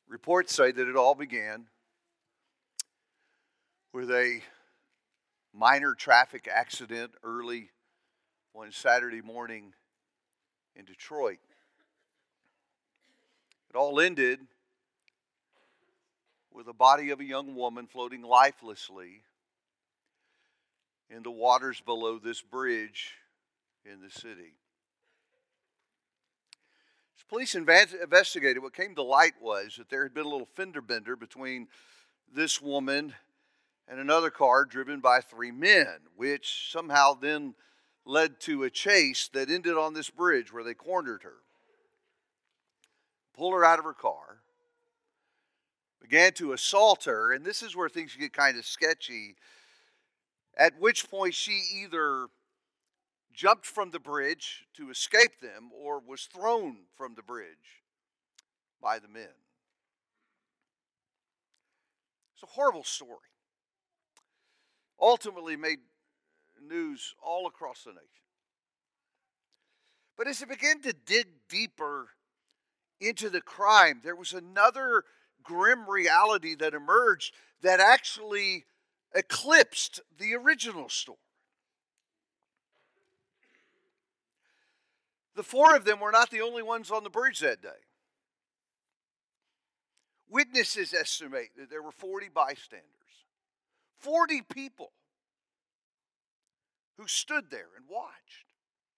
Reports say that it all began with a minor traffic accident early one Saturday morning in Detroit. It all ended with the body of a young woman floating lifelessly in the waters below this bridge in the city. As police investigated, what came to light was that there had been a little fender bender between this woman and another car driven by three men, which somehow then led to a chase that ended on this bridge where they cornered her, pulled her out of her car, began to assault her, and this is where things get kind of sketchy, at which point she either jumped from the bridge to escape them or was thrown from the bridge by the men. It's a horrible story. Ultimately made news all across the nation. But as it began to dig deeper into the crime, there was another grim reality that emerged that actually eclipsed the original story. The four of them were not the only ones on the bridge that day. Witnesses estimate that there were 40 bystanders, 40 people who stood there and watched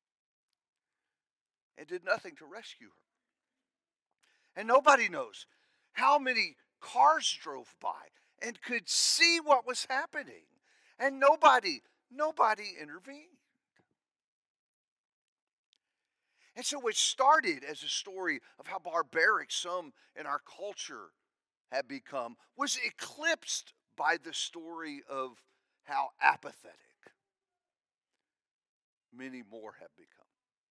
and did nothing to rescue her. And nobody knows how many cars drove by and could see what was happening. And nobody intervened. And so it started as a story of how barbaric some in our culture have become, was eclipsed by the story of how apathetic many more have become.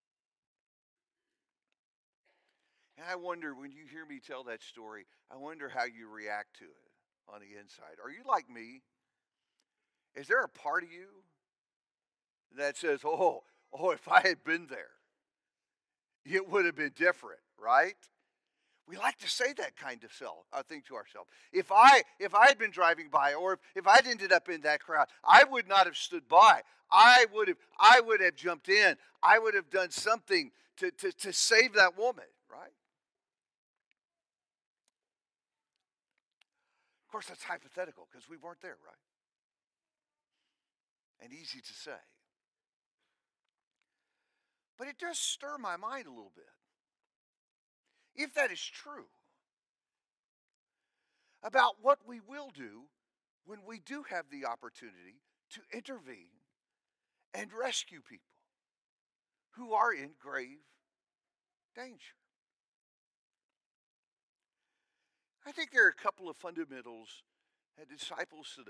And I wonder, when you hear me tell that story, I wonder how you react to it on the inside. Are you like me? Is there a part of you that says, oh, if I had been there, it would have been different, right? We like to say that kind of thing to ourselves. If I had been driving by, or if I'd ended up in that crowd, I would not have stood by. I would have jumped in. I would have done something to save that woman, right? Of course, that's hypothetical because we weren't there, right? And easy to say. But it does stir my mind a little bit. If that is true, about what we will do when we do have the opportunity to intervene and rescue people who are in grave danger. I think there are a couple of fundamentals that disciples today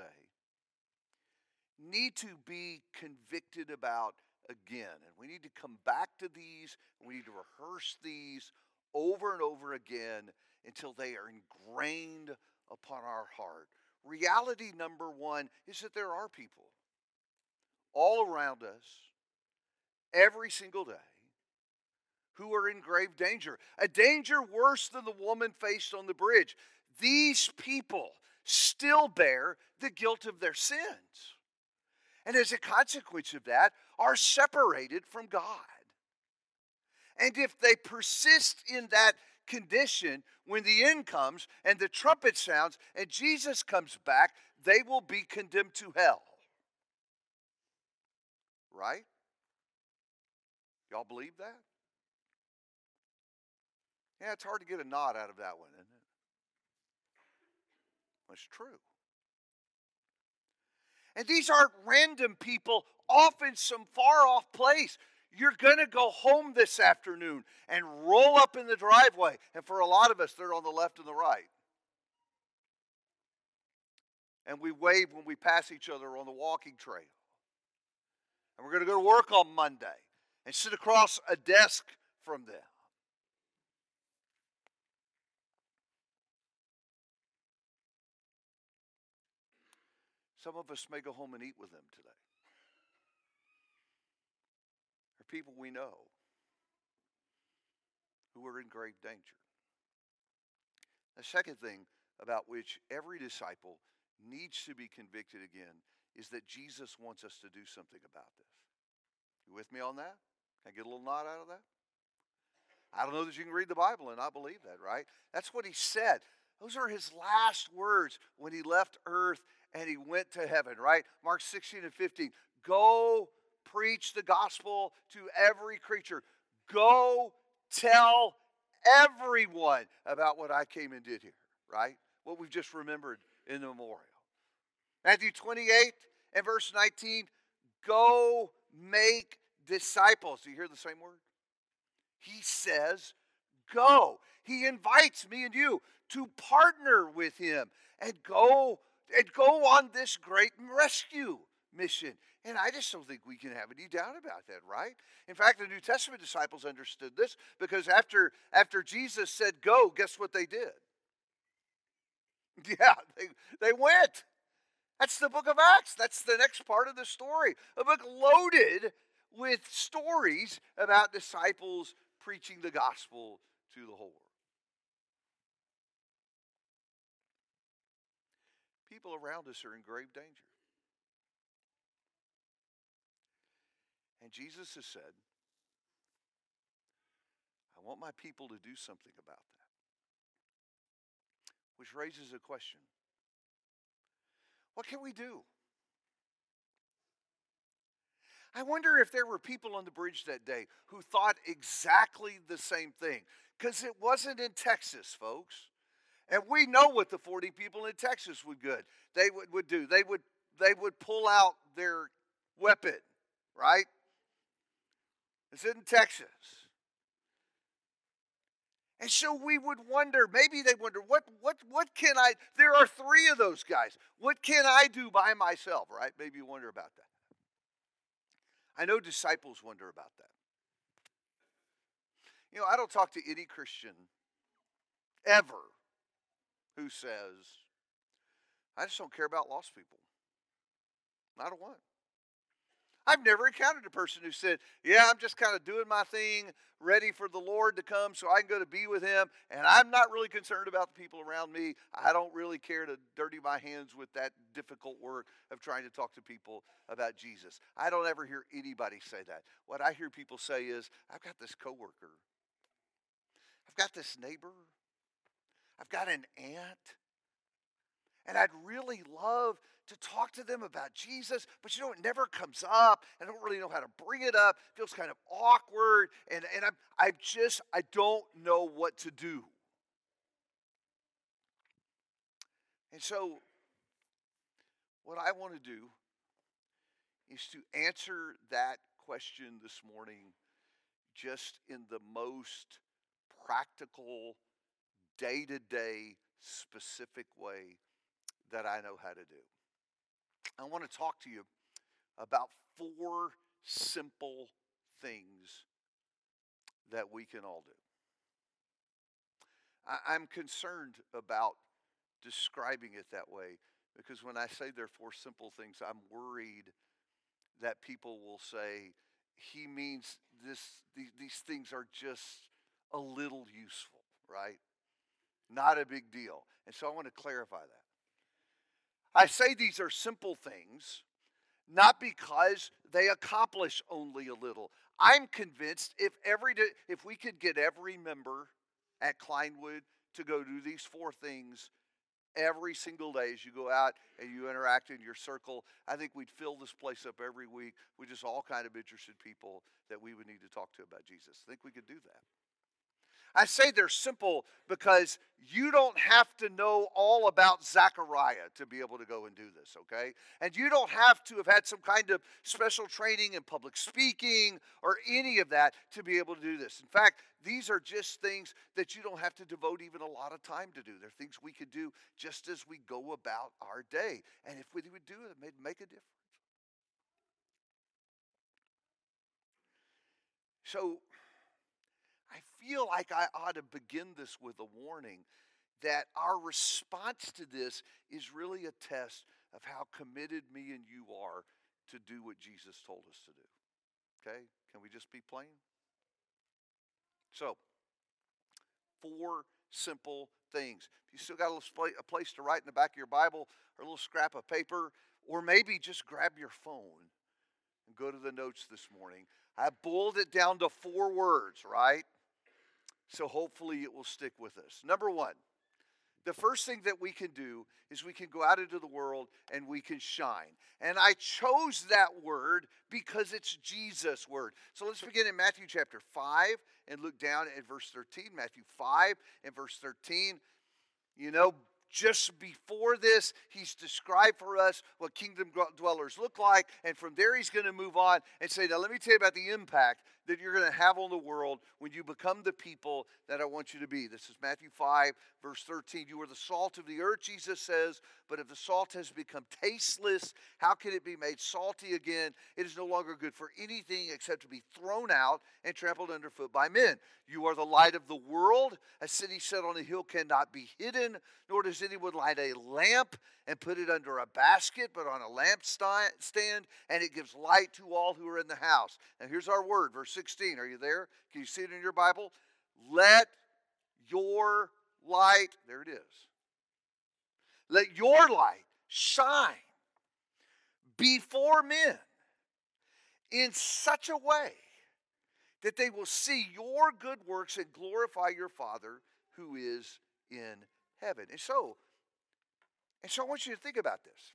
need to be convicted about again. And we need to come back to these, and we need to rehearse these over and over again until they are ingrained upon our heart. Reality number one is that there are people all around us every single day who are in grave danger. A danger worse than the woman faced on the bridge. These people still bear the guilt of their sins. And as a consequence of that, are separated from God. And if they persist in that condition, when the end comes and the trumpet sounds and Jesus comes back, they will be condemned to hell. Right? Y'all believe that? Yeah, it's hard to get a nod out of that one, isn't it? It's true. And these aren't random people off in some far off place. You're going to go home this afternoon and roll up in the driveway. And for a lot of us, they're on the left and the right. And we wave when we pass each other on the walking trail. And we're going to go to work on Monday and sit across a desk from them. Some of us may go home and eat with them today. They're people we know who are in grave danger. Now, second thing about which every disciple needs to be convicted again is that Jesus wants us to do something about this. You with me on that? Can I get a little nod out of that? I don't know that you can read the Bible and not believe that, right? That's what he said. Those are his last words when he left earth and he went to heaven, right? Mark 16 and 15. Go preach the gospel to every creature. Go tell everyone about what I came and did here, right? What we've just remembered in the memorial. Matthew 28 and verse 19. Go make disciples. Do you hear the same word? He says, go. He invites me and you to partner with him and go on this great rescue mission. And I just don't think we can have any doubt about that, right? In fact, the New Testament disciples understood this because after Jesus said go, guess what they did? Yeah, they went. That's the book of Acts. That's the next part of the story. A book loaded with stories about disciples preaching the gospel to the whole world. People around us are in grave danger. And Jesus has said, I want my people to do something about that. Which raises a question. What can we do? I wonder if there were people on the bridge that day who thought exactly the same thing. Because it wasn't in Texas, folks. And we know what the 40 people in Texas would do. They would pull out their weapon, right? It's in Texas. And so we would wonder, maybe they wonder, what can I, there are 3 of those guys. What can I do by myself, right? Maybe you wonder about that. I know disciples wonder about that. You know, I don't talk to any Christian ever who says, I just don't care about lost people. Not a one. I've never encountered a person who said, yeah, I'm just kind of doing my thing, ready for the Lord to come so I can go to be with him, and I'm not really concerned about the people around me. I don't really care to dirty my hands with that difficult work of trying to talk to people about Jesus. I don't ever hear anybody say that. What I hear people say is, I've got this coworker. I've got this neighbor. I've got an aunt. And I'd really love to talk to them about Jesus, but it never comes up. I don't really know how to bring it up. It feels kind of awkward, and I don't know what to do. And so, what I want to do is to answer that question this morning just in the most practical, day-to-day, specific way that I know how to do. I want to talk to you about 4 simple things that we can all do. I'm concerned about describing it that way because when I say there are 4 simple things, I'm worried that people will say, he means these things are just a little useful, right? Not a big deal. And so I want to clarify that. I say these are simple things, not because they accomplish only a little. I'm convinced if we could get every member at Kleinwood to go do these 4 things every single day as you go out and you interact in your circle, I think we'd fill this place up every week with just all kind of interested people that we would need to talk to about Jesus. I think we could do that. I say they're simple because you don't have to know all about Zechariah to be able to go and do this, okay? And you don't have to have had some kind of special training in public speaking or any of that to be able to do this. In fact, these are just things that you don't have to devote even a lot of time to do. They're things we could do just as we go about our day. And if we would do it, it'd make a difference. So, I feel like I ought to begin this with a warning that our response to this is really a test of how committed me and you are to do what Jesus told us to do. Okay? Can we just be plain? So, 4 simple things. If you still got a place to write in the back of your Bible or a little scrap of paper, or maybe just grab your phone and go to the notes this morning. I boiled it down to 4 words, right? So hopefully it will stick with us. Number 1, the first thing that we can do is we can go out into the world and we can shine. And I chose that word because it's Jesus' word. So let's begin in Matthew chapter 5 and look down at verse 13. Matthew 5 and verse 13. You know, just before this, he's described for us what kingdom dwellers look like. And from there, he's going to move on and say, now let me tell you about the impact that you're going to have on the world when you become the people that I want you to be. This is Matthew 5, verse 13. You are the salt of the earth, Jesus says, but if the salt has become tasteless, how can it be made salty again? It is no longer good for anything except to be thrown out and trampled underfoot by men. You are the light of the world. A city set on a hill cannot be hidden, nor does anyone light a lamp and put it under a basket, but on a lampstand, and it gives light to all who are in the house. Now here's our word, verse 16. Are you there? Can you see it in your Bible? Let your light, there it is. Let your light shine before men in such a way that they will see your good works and glorify your Father who is in heaven. And so I want you to think about this.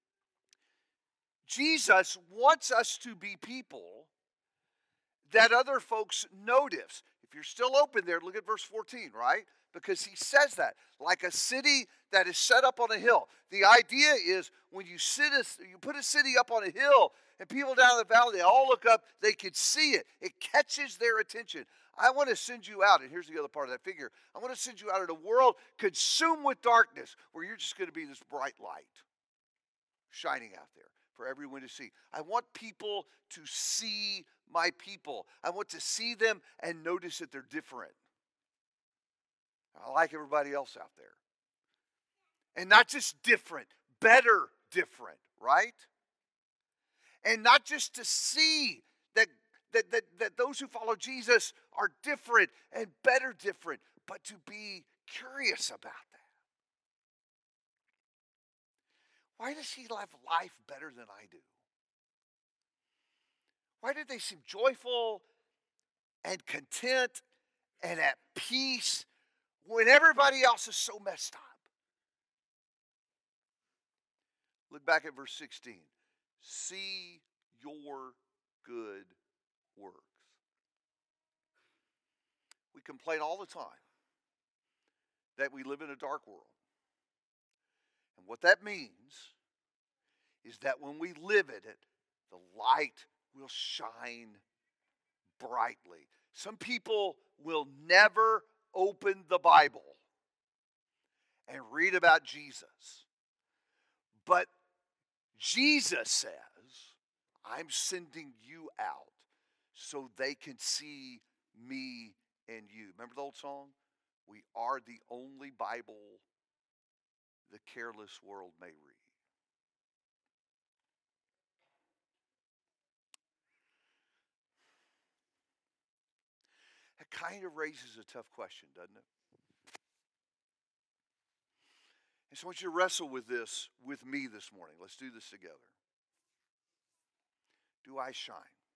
Jesus wants us to be people that other folks notice. If you're still open there, look at verse 14, right? Because he says that, like a city that is set up on a hill. The idea is when you put a city up on a hill, and people down in the valley, they all look up, they can see it. It catches their attention. I want to send you out, and here's the other part of that figure. I want to send you out in a world consumed with darkness, where you're just going to be this bright light shining out there for everyone to see. I want people to see my people. I want to see them and notice that they're different. I like everybody else out there. And not just different, better different, right? And not just to see that those who follow Jesus are different and better different, but to be curious about that. Why does he live life better than I do? Why do they seem joyful and content and at peace when everybody else is so messed up? Look back at verse 16. See your good works. We complain all the time that we live in a dark world. And what that means is that when we live in it, the light will shine brightly. Some people will never open the Bible and read about Jesus. But Jesus says, I'm sending you out so they can see me and you. Remember the old song? We are the only Bible the careless world may read. It kind of raises a tough question, doesn't it? And so I want you to wrestle with this with me this morning. Let's do this together. Do I shine?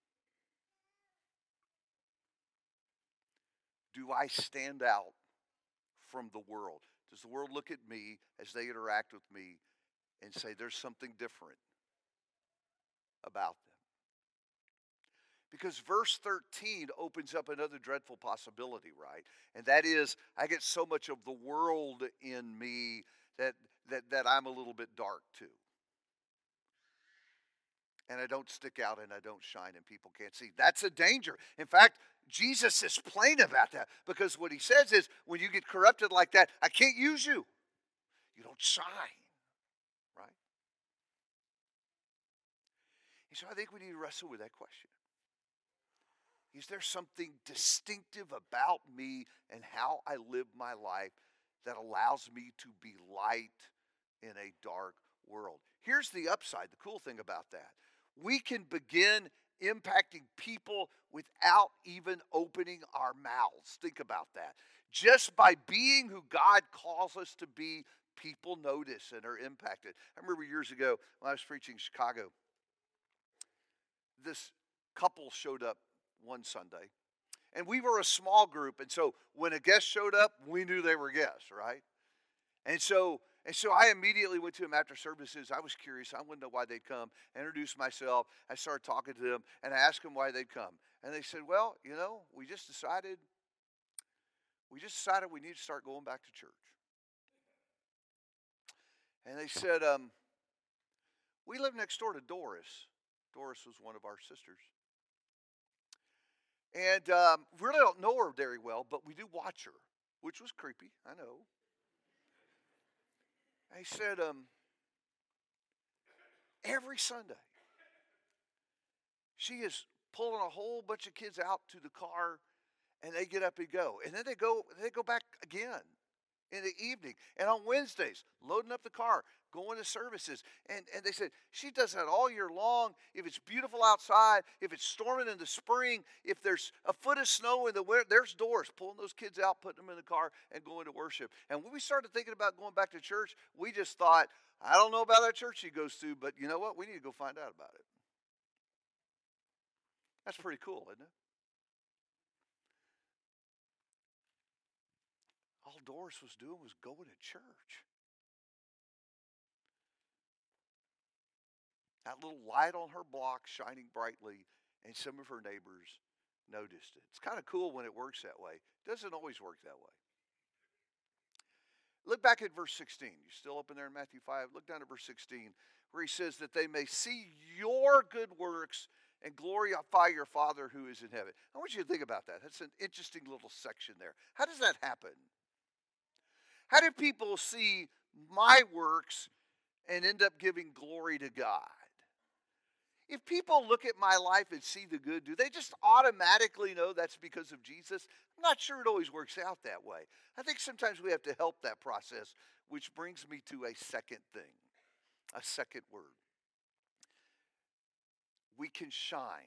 Do I stand out from the world? Does the world look at me as they interact with me and say there's something different about them? Because verse 13 opens up another dreadful possibility, right? And that is, I get so much of the world in me that I'm a little bit dark too. And I don't stick out and I don't shine and people can't see. That's a danger. In fact, Jesus is plain about that, because what he says is, when you get corrupted like that, I can't use you. You don't shine, right? And so I think we need to wrestle with that question. Is there something distinctive about me and how I live my life that allows me to be light in a dark world? Here's the upside, the cool thing about that. We can begin impacting people without even opening our mouths. Think about that. just by being who God calls us to be, people notice and are impacted. I remember years ago when I was preaching in Chicago, this couple showed up one Sunday. And we were a small group, and so when a guest showed up, we knew they were guests, right? And so I immediately went to them after services. I was curious. I wanted to know why they'd come. I introduced myself. I started talking to them, and I asked them why they'd come. And they said, "Well, we just decided we need to start going back to church." And they said, "We live next door to Doris. Doris was one of our sisters. And really don't know her very well, but we do watch her," which was creepy, I know. I said, "Every Sunday, she is pulling a whole bunch of kids out to the car, and they get up and go, and then they go back again in the evening, and on Wednesdays, loading up the car, going to services." And they said, "She does that all year long. If it's beautiful outside, if it's storming in the spring, if there's a foot of snow in the winter, there's Doris pulling those kids out, putting them in the car, and going to worship." And when we started thinking about going back to church, we just thought, "I don't know about that church she goes to, but you know what? We need to go find out about it." That's pretty cool, isn't it? All Doris was doing was going to church. That little light on her block shining brightly, and some of her neighbors noticed it. It's kind of cool when it works that way. It doesn't always work that way. Look back at verse 16. You still up in there in Matthew 5? Look down at verse 16, where he says that they may see your good works and glorify your Father who is in heaven. I want you to think about that. That's an interesting little section there. How does that happen? How do people see my works and end up giving glory to God? If people look at my life and see the good, do they just automatically know that's because of Jesus? I'm not sure it always works out that way. I think sometimes we have to help that process, which brings me to a second thing, a second word. We can shine.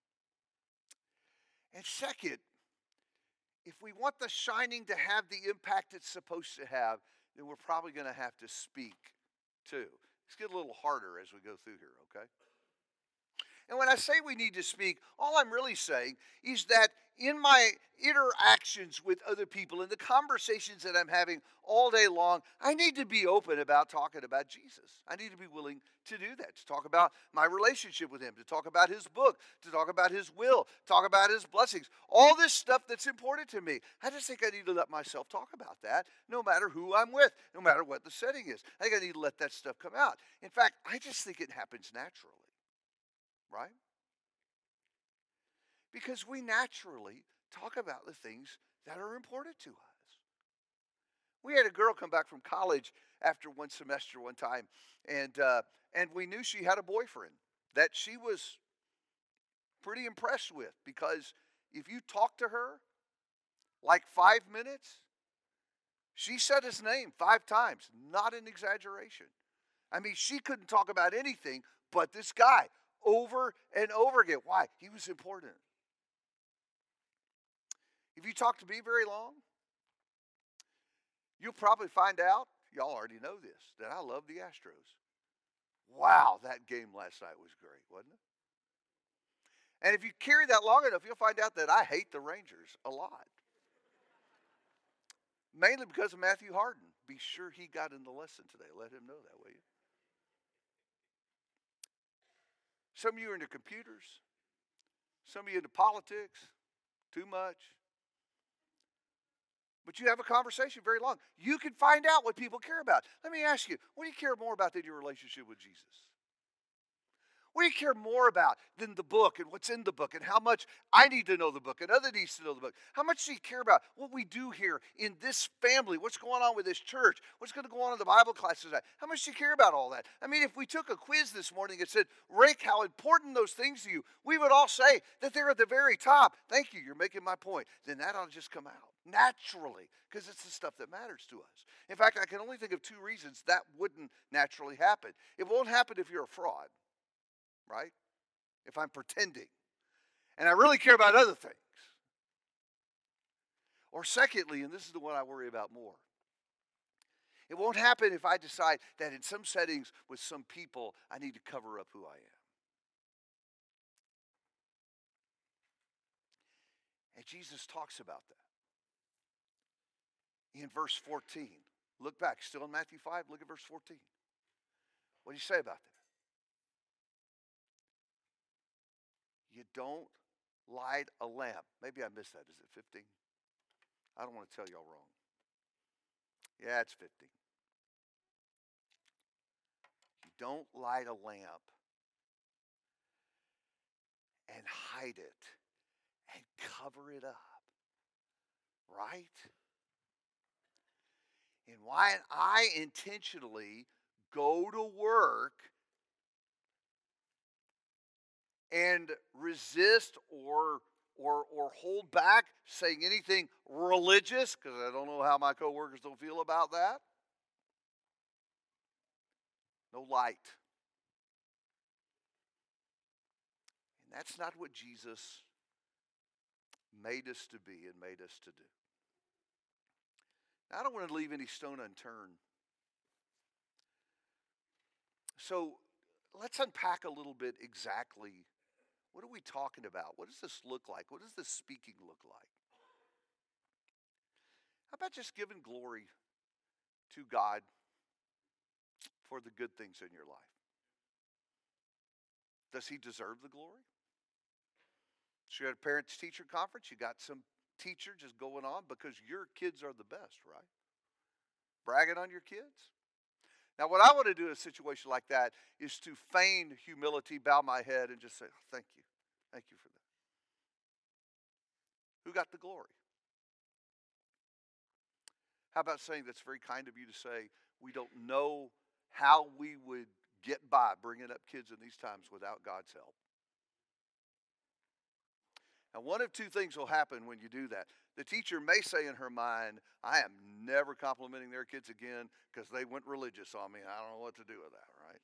And second, if we want the shining to have the impact it's supposed to have, then we're probably going to have to speak too. Let's get a little harder as we go through here, okay? And when I say we need to speak, all I'm really saying is that in my interactions with other people, in the conversations that I'm having all day long, I need to be open about talking about Jesus. I need to be willing to do that, to talk about my relationship with him, to talk about his book, to talk about his will, talk about his blessings, all this stuff that's important to me. I just think I need to let myself talk about that, no matter who I'm with, no matter what the setting is. I think I need to let that stuff come out. In fact, I just think it happens naturally. Right? Because we naturally talk about the things that are important to us. We had a girl come back from college after one semester one time, and we knew she had a boyfriend that she was pretty impressed with, because if you talk to her like 5 minutes, she said his name 5 times, not an exaggeration. I mean, she couldn't talk about anything but this guy over and over again. Why? He was important. If you talk to me very long, you'll probably find out, y'all already know this, that I love the Astros. Wow, that game last night was great, wasn't it? And if you carry that long enough, you'll find out that I hate the Rangers a lot. Mainly because of Matthew Harden. Be sure he got in the lesson today. Let him know that, will you? Some of you are into computers. Some of you into politics. Too much. But you have a conversation very long. You can find out what people care about. Let me ask you, what do you care more about than your relationship with Jesus? What do you care more about than the book and what's in the book and how much I need to know the book and other needs to know the book? How much do you care about what we do here in this family? What's going on with this church? What's going to go on in the Bible classes tonight? How much do you care about all that? I mean, if we took a quiz this morning and said, rank how important those things to you, we would all say that they're at the very top. Thank you, you're making my point. Then that ought to just come out naturally, because it's the stuff that matters to us. In fact, I can only think of 2 reasons that wouldn't naturally happen. It won't happen if you're a fraud. Right? If I'm pretending and I really care about other things. Or secondly, and this is the one I worry about more, it won't happen if I decide that in some settings with some people, I need to cover up who I am. And Jesus talks about that in verse 14. Look back, still in Matthew 5, look at verse 14. What do you say about that? You don't light a lamp. Maybe I missed that. Is it 15? I don't want to tell y'all wrong. Yeah, it's 15. You don't light a lamp and hide it and cover it up, right? And why I intentionally go to work and resist or hold back saying anything religious, because I don't know how my coworkers don't feel about that. No light. And that's not what Jesus made us to be and made us to do. Now, I don't want to leave any stone unturned. So let's unpack a little bit exactly what are we talking about? What does this look like? What does this speaking look like? How about just giving glory to God for the good things in your life? Does he deserve the glory? So you're at a parents teacher conference, you got some teacher just going on because your kids are the best, right? Bragging on your kids. Now, what I want to do in a situation like that is to feign humility, bow my head, and just say, oh, thank you. Thank you for that. Who got the glory? How about saying that's very kind of you to say, we don't know how we would get by bringing up kids in these times without God's help. Now, one of two things will happen when you do that. The teacher may say in her mind, I am never complimenting their kids again because they went religious on me and I don't know what to do with that, right?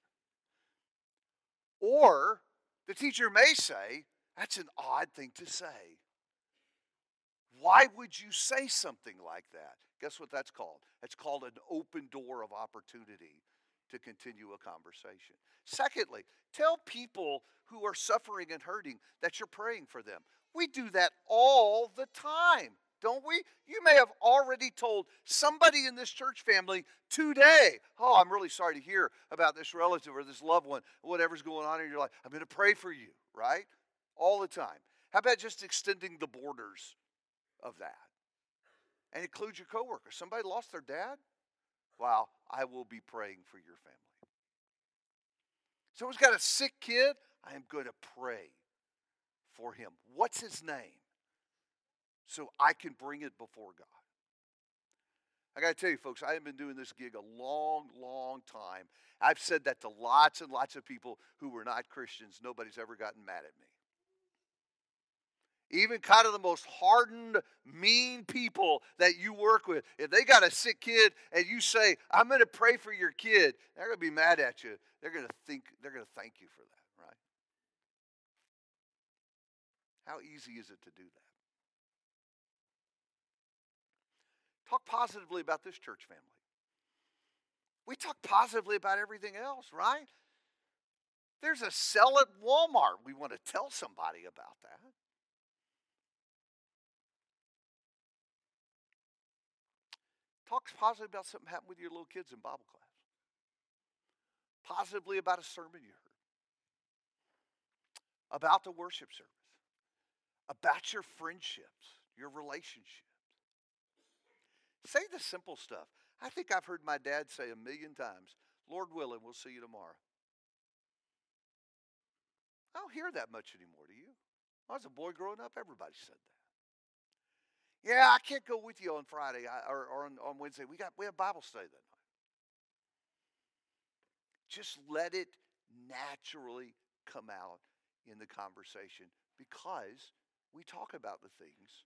Or the teacher may say, that's an odd thing to say. Why would you say something like that? Guess what that's called? It's called an open door of opportunity to continue a conversation. Secondly, tell people who are suffering and hurting that you're praying for them. We do that all the time, don't we? You may have already told somebody in this church family today, oh, I'm really sorry to hear about this relative or this loved one, whatever's going on in your life. I'm going to pray for you, right? All the time. How about just extending the borders of that? And include your coworkers. Somebody lost their dad? Wow, I will be praying for your family. Someone's got a sick kid? I am going to pray for him. What's his name? So I can bring it before God. I got to tell you, folks, I have been doing this gig a long, long time. I've said that to lots and lots of people who were not Christians. Nobody's ever gotten mad at me. Even kind of the most hardened, mean people that you work with, if they got a sick kid and you say, I'm going to pray for your kid, they're going to be mad at you. They're going to thank you for that, right? How easy is it to do that? Talk positively about this church family. We talk positively about everything else, right? There's a sale at Walmart. We want to tell somebody about that. Talk positively about something happened with your little kids in Bible class. Positively about a sermon you heard. About the worship service. About your friendships, your relationships. Say the simple stuff. I think I've heard my dad say 1,000,000 times, Lord willing, we'll see you tomorrow. I don't hear that much anymore, do you? When I was a boy growing up, everybody said that. Yeah, I can't go with you on Friday or on Wednesday. We have Bible study that night. Just let it naturally come out in the conversation because we talk about the things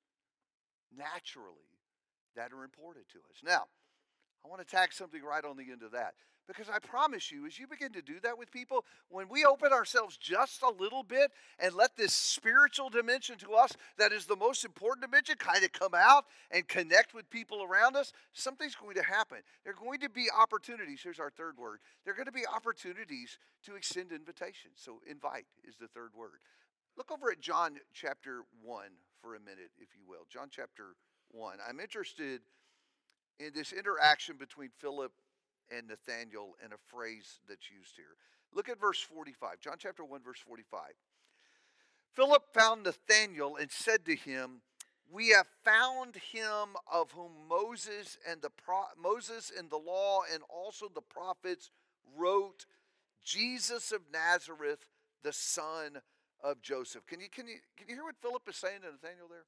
naturally that are important to us. Now, I want to tag something right on the end of that. Because I promise you, as you begin to do that with people, when we open ourselves just a little bit and let this spiritual dimension to us, that is the most important dimension, kind of come out and connect with people around us, something's going to happen. There are going to be opportunities. Here's our third word. There are going to be opportunities to extend invitations. So invite is the third word. Look over at John chapter 1 for a minute, if you will. John chapter 1. I'm interested in this interaction between Philip and Nathanael and a phrase that's used here. Look at verse 45. John chapter 1, verse 45. Philip found Nathanael and said to him, "We have found him of whom Moses in the law and also the prophets wrote, Jesus of Nazareth, the son of Joseph." Can you hear what Philip is saying to Nathanael there?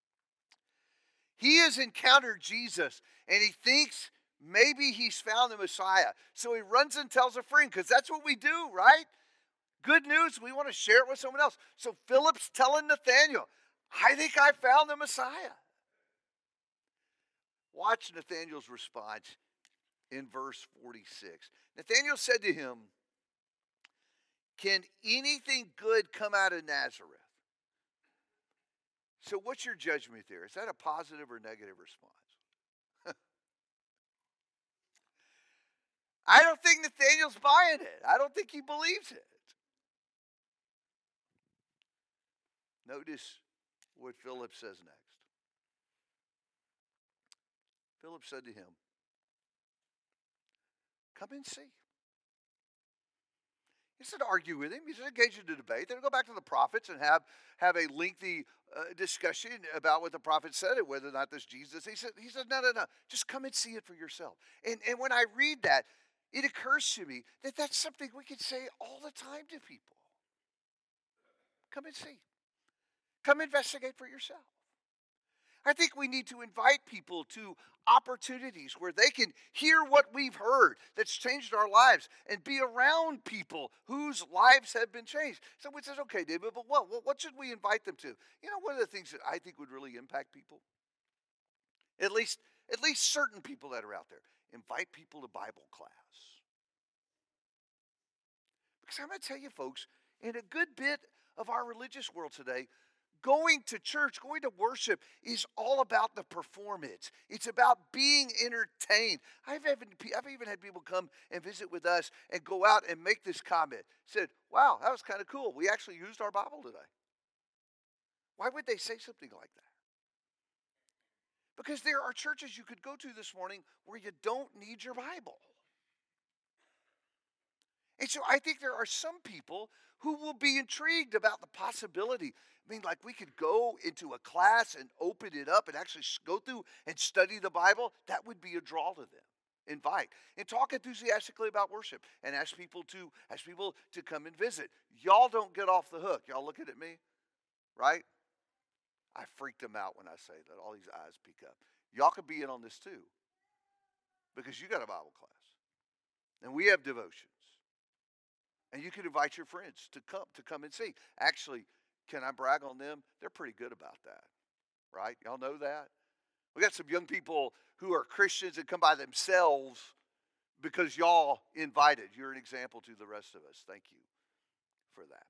He has encountered Jesus and he thinks maybe he's found the Messiah. So he runs and tells a friend, because that's what we do, right? Good news, we want to share it with someone else. So Philip's telling Nathanael, I think I found the Messiah. Watch Nathanael's response in verse 46. Nathanael said to him, "Can anything good come out of Nazareth?" So what's your judgment there? Is that a positive or negative response? I don't think Nathanael's buying it. I don't think he believes it. Notice what Philip says next. Philip said to him, "Come and see." He said argue with him. He said engage in a debate. Then go back to the prophets and have a lengthy discussion about what the prophets said and whether or not this Jesus. He said no. Just come and see it for yourself. And when I read that, it occurs to me that that's something we can say all the time to people. Come and see. Come investigate for yourself. I think we need to invite people to opportunities where they can hear what we've heard that's changed our lives and be around people whose lives have been changed. Someone says, "Okay, David, but what should we invite them to?" You know, one of the things that I think would really impact people, at least certain people that are out there, invite people to Bible class. Because I'm going to tell you, folks, in a good bit of our religious world today, going to church, going to worship is all about the performance. It's about being entertained. I've even had people come and visit with us and go out and make this comment. Said, "Wow, that was kind of cool. We actually used our Bible today." Why would they say something like that? Because there are churches you could go to this morning where you don't need your Bible. And so I think there are some people who will be intrigued about the possibility. I mean, like we could go into a class and open it up and actually go through and study the Bible. That would be a draw to them. Invite and talk enthusiastically about worship and ask people to come and visit. Y'all don't get off the hook. Y'all looking at me, right? I freaked them out when I say that. All these eyes peek up. Y'all could be in on this too, because you got a Bible class and we have devotions. And you can invite your friends to come and see. Actually, can I brag on them? They're pretty good about that, right? Y'all know that? We got some young people who are Christians that come by themselves because y'all invited. You're an example to the rest of us. Thank you for that.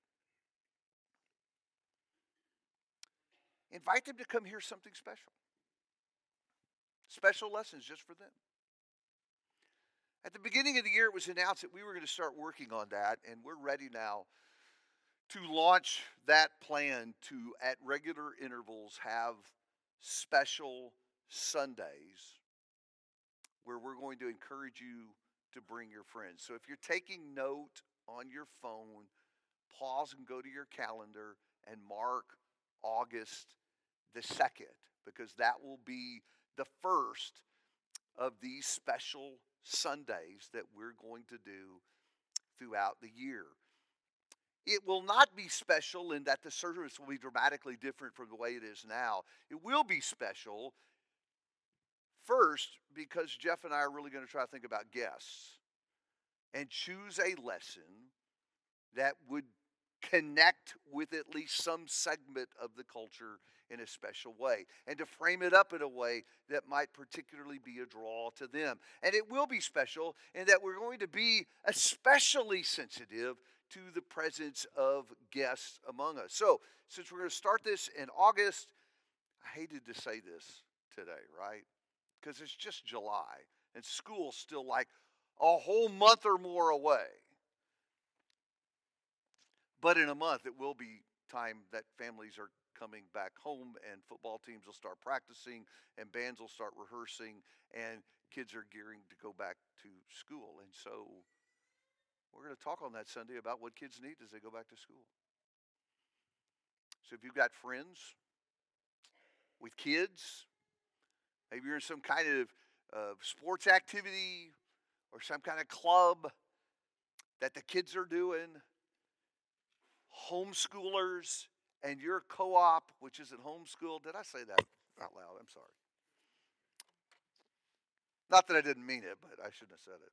Invite them to come hear something special. Special lessons just for them. At the beginning of the year, it was announced that we were going to start working on that, and we're ready now to launch that plan to, at regular intervals, have special Sundays where we're going to encourage you to bring your friends. So if you're taking note on your phone, pause and go to your calendar and mark August the 2nd, because that will be the first of these special Sundays that we're going to do throughout the year. It will not be special in that the service will be dramatically different from the way it is now. It will be special first because Jeff and I are really going to try to think about guests and choose a lesson that would connect with at least some segment of the culture in a special way, and to frame it up in a way that might particularly be a draw to them. And it will be special in that we're going to be especially sensitive to the presence of guests among us. So, since we're going to start this in August, I hated to say this today, right? Because it's just July, and school's still like a whole month or more away. But in a month, it will be time that families are coming back home, and football teams will start practicing, and bands will start rehearsing, and kids are gearing to go back to school. And so we're going to talk on that Sunday about what kids need as they go back to school. So if you've got friends with kids, maybe you're in some kind of sports activity or some kind of club that the kids are doing, homeschoolers, and your co-op, which isn't homeschool. Did I say that out loud? I'm sorry. Not that I didn't mean it, but I shouldn't have said it.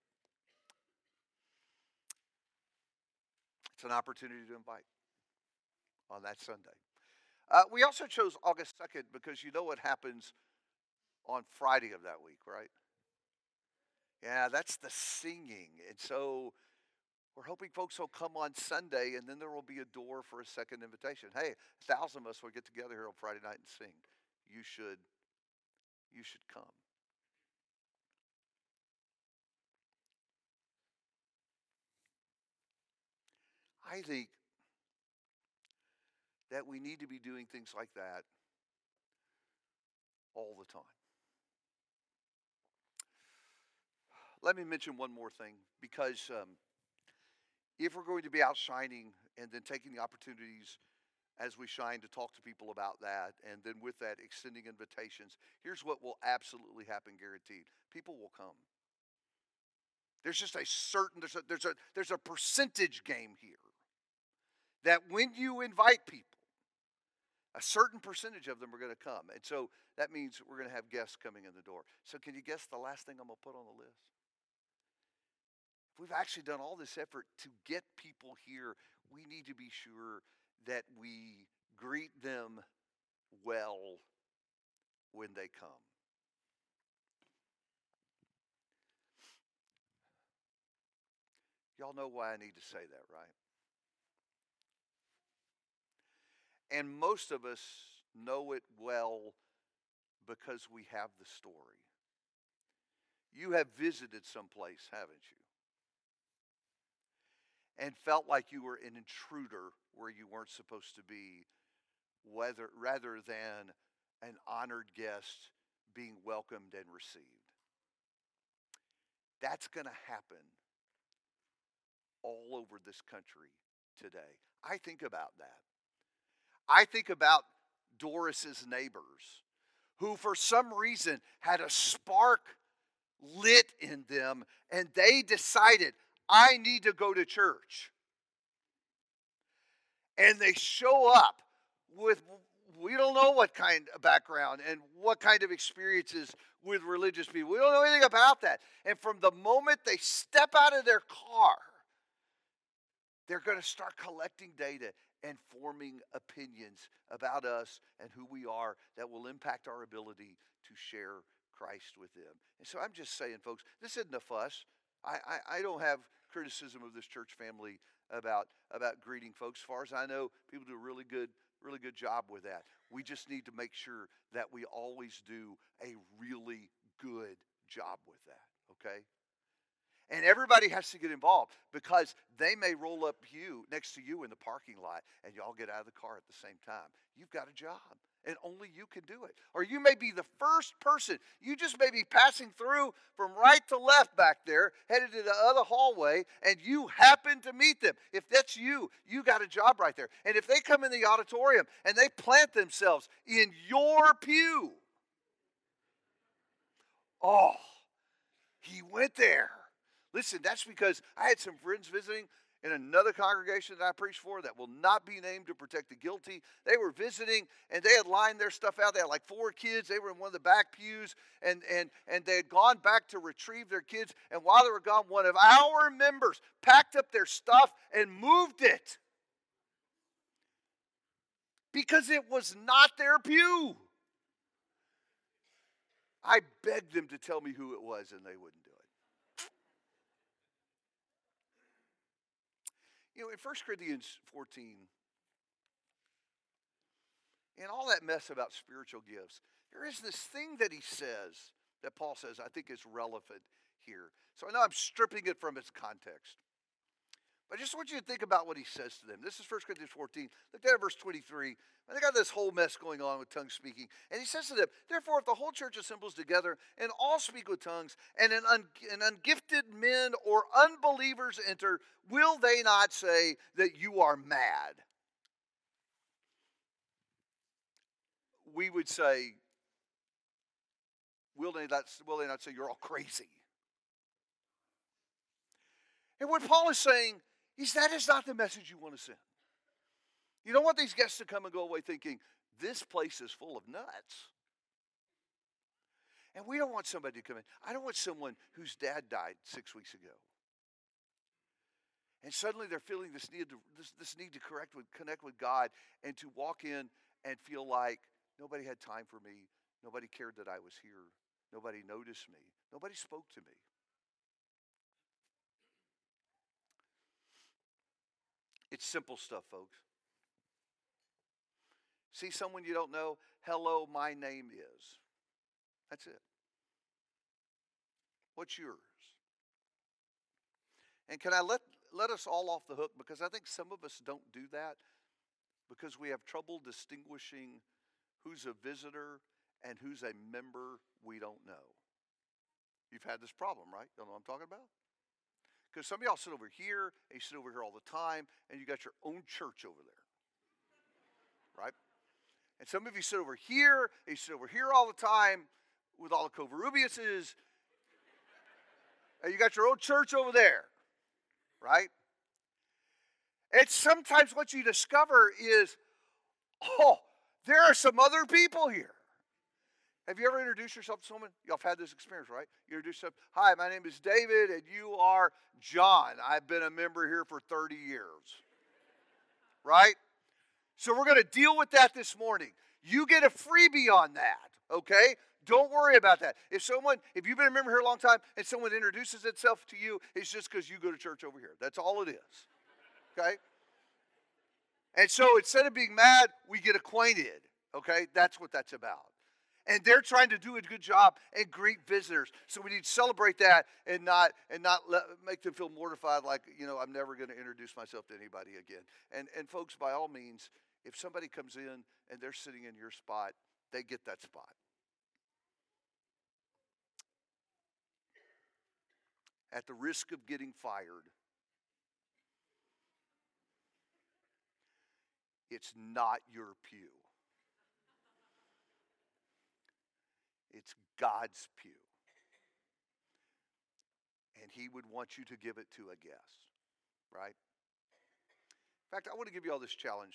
It's an opportunity to invite on that Sunday. We also chose August 2nd because you know what happens on Friday of that week, right? Yeah, that's the singing. And so we're hoping folks will come on Sunday, and then there will be a door for a second invitation. Hey, 1,000 of us will get together here on Friday night and sing. You should come. I think that we need to be doing things like that all the time. Let me mention one more thing, because if we're going to be out shining and then taking the opportunities as we shine to talk to people about that, and then with that extending invitations, here's what will absolutely happen, guaranteed. People will come. There's just a certain there's a percentage game here that when you invite people, a certain percentage of them are going to come. And so that means we're going to have guests coming in the door. So can you guess the last thing I'm going to put on the list? If we've actually done all this effort to get people here, we need to be sure that we greet them well when they come. Y'all know why I need to say that, right? And most of us know it well because we have the story. You have visited someplace, haven't you? And felt like you were an intruder where you weren't supposed to be, rather than an honored guest being welcomed and received. That's going to happen all over this country today. I think about that. I think about Doris's neighbors who for some reason had a spark lit in them, and they decided, I need to go to church. And they show up with, we don't know what kind of background and what kind of experiences with religious people. We don't know anything about that. And from the moment they step out of their car, they're going to start collecting data and forming opinions about us and who we are that will impact our ability to share Christ with them. And so I'm just saying, folks, this isn't a fuss. I don't have criticism of this church family about greeting folks. As far as I know, people do a really good job with that. We just need to make sure that we always do a really good job with that, okay? And everybody has to get involved, because they may roll up next to you in the parking lot and y'all get out of the car at the same time. You've got a job, and only you can do it. Or you may be the first person. You just may be passing through from right to left back there, headed to the other hallway, and you happen to meet them. If that's you, you got a job right there. And if they come in the auditorium and they plant themselves in your pew, oh, he went there. Listen, that's because I had some friends visiting in another congregation that I preached for that will not be named to protect the guilty. They were visiting, and they had lined their stuff out. They had like 4 kids. They were in one of the back pews, and they had gone back to retrieve their kids. And while they were gone, one of our members packed up their stuff and moved it. because it was not their pew. I begged them to tell me who it was, and they wouldn't do it. You know, in 1 Corinthians 14, in all that mess about spiritual gifts, there is this thing that he says, that Paul says, I think is relevant here. So I know I'm stripping it from its context. But I just want you to think about what he says to them. This is 1 Corinthians 14. Look at verse 23. And they got this whole mess going on with tongue speaking. And he says to them, therefore, if the whole church assembles together and all speak with tongues, and an ungifted men or unbelievers enter, will they not say that you are mad? We would say, will they not say you're all crazy? And what Paul is saying is that is not the message you want to send. You don't want these guests to come and go away thinking, this place is full of nuts. And we don't want somebody to come in. I don't want someone whose dad died 6 weeks ago. And suddenly they're feeling this need to connect with God and to walk in and feel like nobody had time for me. Nobody cared that I was here. Nobody noticed me. Nobody spoke to me. It's simple stuff, folks. See someone you don't know? Hello, my name is. That's it. What's yours? And can I let us all off the hook? Because I think some of us don't do that because we have trouble distinguishing who's a visitor and who's a member we don't know. You've had this problem, right? You know what I'm talking about? Because some of y'all sit over here, and you sit over here all the time, and you got your own church over there. Right? And some of you sit over here, and you sit over here all the time with all the Covarrubiuses, and you got your own church over there. Right? And sometimes what you discover is, oh, there are some other people here. Have you ever introduced yourself to someone? Y'all have had this experience, right? You introduce yourself. Hi, my name is David, and you are John. I've been a member here for 30 years. Right? So we're going to deal with that this morning. You get a freebie on that, okay? Don't worry about that. If you've been a member here a long time and someone introduces itself to you, it's just because you go to church over here. That's all it is, okay? And so instead of being mad, we get acquainted, okay? That's what that's about. And they're trying to do a good job and greet visitors. So we need to celebrate that and not make them feel mortified like, I'm never going to introduce myself to anybody again. And folks, by all means, if somebody comes in and they're sitting in your spot, they get that spot. At the risk of getting fired, it's not your pew. It's God's pew. And he would want you to give it to a guest, right? In fact, I want to give you all this challenge.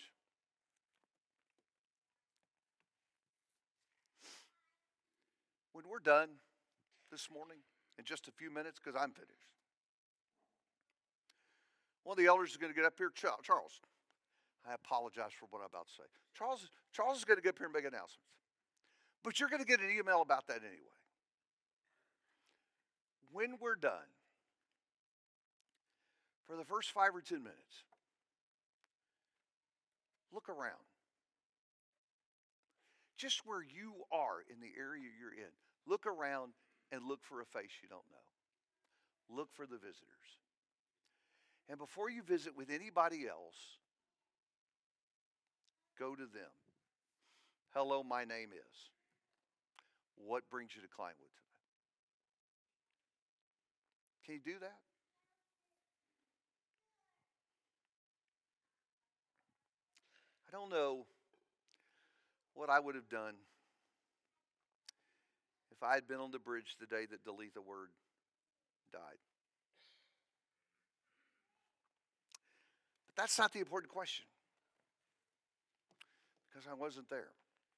When we're done this morning, in just a few minutes, because I'm finished, one of the elders is going to get up here. Charles, I apologize for what I'm about to say. Charles is going to get up here and make announcements. But you're going to get an email about that anyway. When we're done, for the first 5 or 10 minutes, look around. Just where you are in the area you're in, look around and look for a face you don't know. Look for the visitors. And before you visit with anybody else, go to them. Hello, my name is. What brings you to Kleinwood tonight? Can you do that? I don't know what I would have done if I had been on the bridge the day that Delitha Word died. But that's not the important question, because I wasn't there.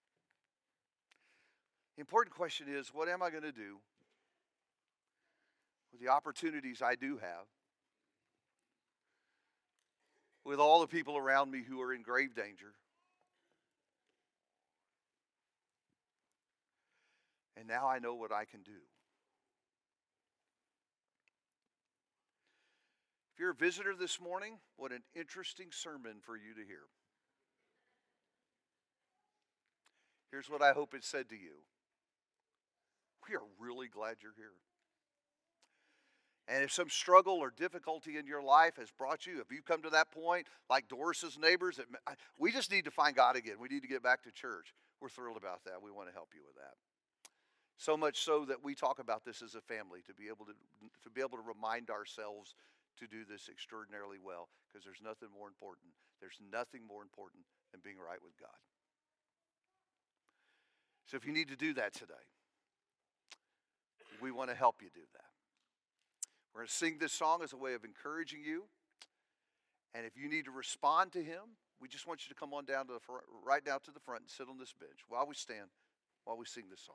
The important question is, what am I going to do with the opportunities I do have, with all the people around me who are in grave danger, And now I know what I can do. If you're a visitor this morning, what an interesting sermon for you to hear. Here's what I hope it said to you. We are really glad you're here. And if some struggle or difficulty in your life has brought you, if you come to that point, like Doris's neighbors, we just need to find God again. We need to get back to church. We're thrilled about that. We want to help you with that. So much so that we talk about this as a family, to be able to remind ourselves to do this extraordinarily well, because there's nothing more important. There's nothing more important than being right with God. So if you need to do that today, we want to help you do that. We're going to sing this song as a way of encouraging you. And if you need to respond to him, we just want you to come on down to the front, right now to the front, and sit on this bench while we stand, while we sing this song.